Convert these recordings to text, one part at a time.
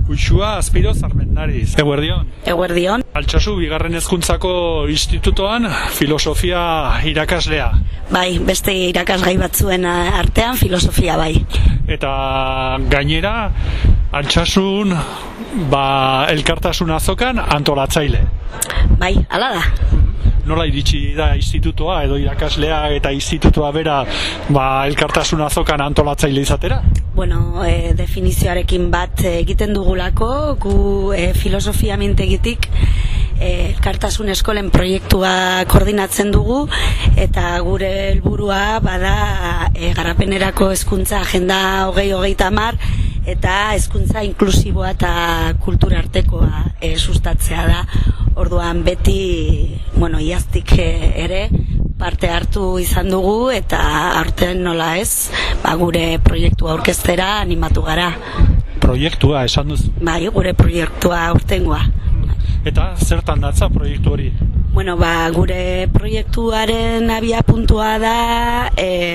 Uxua Azpiro Zarmendariz. Eguerdion. Eguerdion. Altsasu bigarren hezkuntzako institutoan filosofia irakaslea. Bai, beste irakasgai batzuen artean filosofia bai. Eta gainera Altsasun elkartasun azokan antolatzaile. Bai, hala da. Nola iritsi da institutoa edo irakaslea eta institutoa bera elkartasun azokan antolatzaile izatera? Bueno, definizioarekin bat egiten dugulako, gu filosofia mintegitik elkartasun eskolen proiektua koordinatzen dugu eta gure helburua bada garapenerako hezkuntza agenda 2030 eta hezkuntza inklusiboa eta kultura artekoa sustatzea da. Orduan beti, iaztik ere parte hartu izan dugu eta aurten nola ez, gure proiektua aurkeztera animatu gara. Proiektua esan duzu? Bai, gure proiektua aurtengoa. Eta zertan datza proiektu hori? Gure proiektuaren abiapuntua da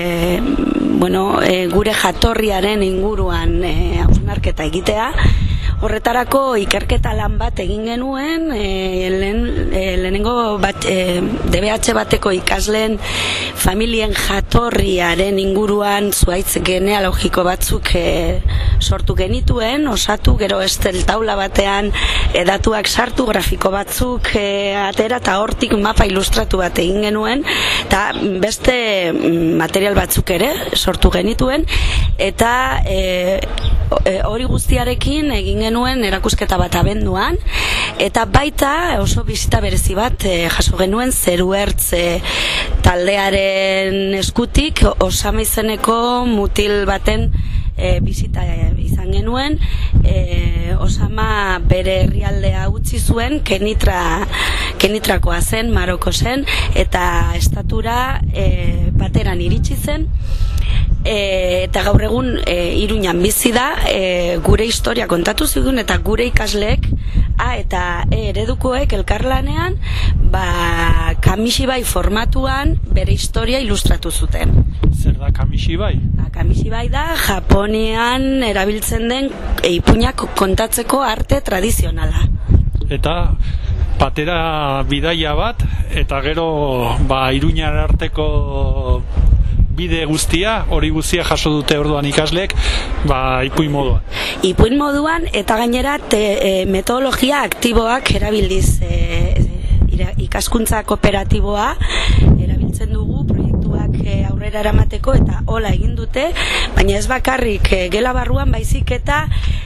gure jatorriaren inguruan hausnarketa egitea. Horretarako ikerketa lan bat egin genuen, lehenengo DBH bateko ikasleen familien jatorriaren inguruan zuhaitz genealogiko batzuk sortu genituen, osatu, gero estel taula batean datuak sartu, grafiko batzuk atera eta hortik mapa ilustratu bat egin genuen, eta beste material batzuk ere sortu genituen, eta hori guztiarekin egin genuen erakusketa bat abenduan, eta baita oso bisita berezi bat jaso genuen Zeruertz taldearen eskutik Osama izeneko mutil baten bisita izan genuen. Osama bere herrialdea utzi zuen, Kenitrakoa zen, Maroko zen, eta estatura bateran iritsi zen. Eta gaur egun Iruñan bizi da, gure historia kontatu zigun eta gure ikasleek A eta E eredukoek elkarlanean Kamishibai formatuan bere historia ilustratu zuten. Zer da Kamishibai? Kamishibai da Japonian erabiltzen den ipuinak kontatzeko arte tradizionala. Eta patera bidaia bat eta gero Iruñar arteko bide guztia, hori guztia jaso dute orduan ikasleek, ipuin moduan. Ipuin moduan eta gainera metodologia aktiboak erabiliz ikaskuntza kooperatiboa erabiltzen dugu proiektuak aurrera eramateko eta hola egin dute, baina ez bakarrik gela barruan baizik eta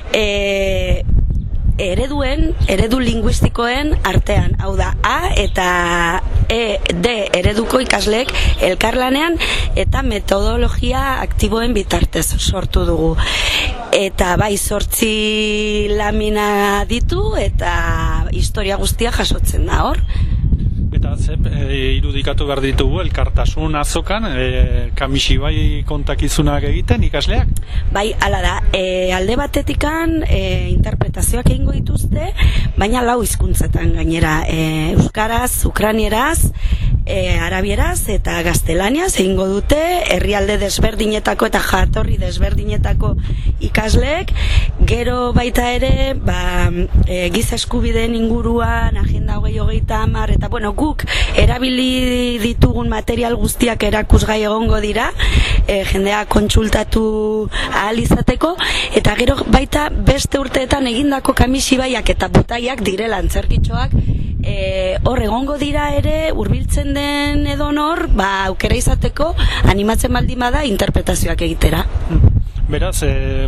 eredu linguistikoen artean, hau da A eta D ereduko ikasleek elkarlanean eta metodologia aktiboen bitartez sortu dugu. Eta 8 lamina ditu eta historia guztia jasotzen da hor. Eta irudikatu behar ditugu elkartasun azokan, Kamishibai kontakizunak egiten ikasleak? Bai, hala da, alde batetikan interpretazioak egingo dituzte, baina 4 hizkuntzatan gainera, euskaraz, ukrainieraz, arabieraz eta gaztelaniaz egingo dute, herrialde desberdinetako eta jatorri desberdinetako ikasleek, gero baita ere, giza eskubideen inguruan, agenda 2030, eta guk erabili ditugun material guztiak erakusgai egongo dira, jendea kontsultatu ahal izateko, eta gero baita beste urteetan egindako Kamishibaiak eta botaiak direla antzerkitxoak, hor egongo dira ere hurbiltzen den edonor, aukera izateko animatzen baldin bada interpretazioak egitera. Beraz,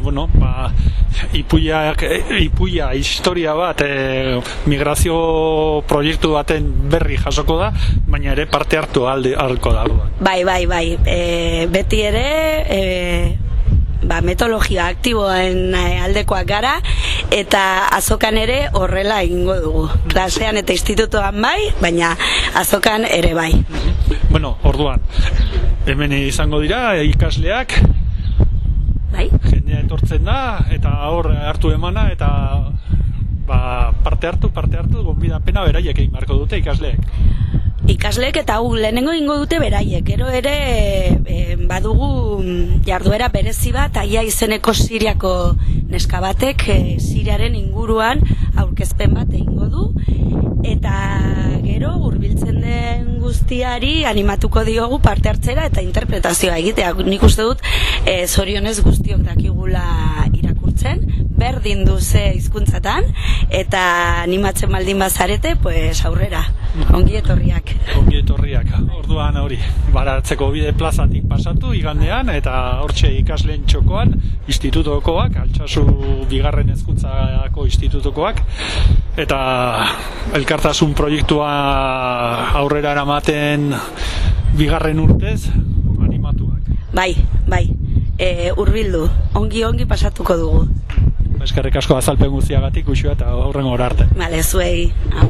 ipuia historia bat migrazio proiektu baten berri jasoko da, baina ere parte hartu ahalko da. Bai, beti ere metodologia aktiboen aldekoak gara eta azokan ere horrela egingo dugu. Klasean eta institutoan bai, baina azokan ere bai. Orduan, hemen izango dira ikasleak, jendea etortzen da eta hor hartu emana eta parte hartu, gonbidapena beraiek egin beharko dute ikasleek. Ikasleek eta lehenengo egingo dute beraiek, gero ere badugu jarduera berezi bat, Aia izeneko Siriako neska batek siriaren inguruan aurkezpen bat egingo du, eta gero hurbiltzen den guztiari animatuko diogu parte hartzera eta interpretazioa egitea. Nik uste dut zorionez guztiok dakigula irakurtzen, berdin duze hizkuntzatan, eta animatzen baldin bazarete, pues aurrera, ongi etorriak. Ongi etorriak, orduan hori, Baratzeko bide plazatik pasatu igandean, eta hortxe ikasleen txokoan, institutokoak, Altsasu bigarren hezkuntzako institutokoak, eta elkartasun proiektua aurrera eramaten bigarren urtez animatuak. Bai, hurbildu, ongi pasatuko dugu. Eskerrik asko azalpen guztiagatik, Uxua, eta aurrengo arte. Bale, zuei.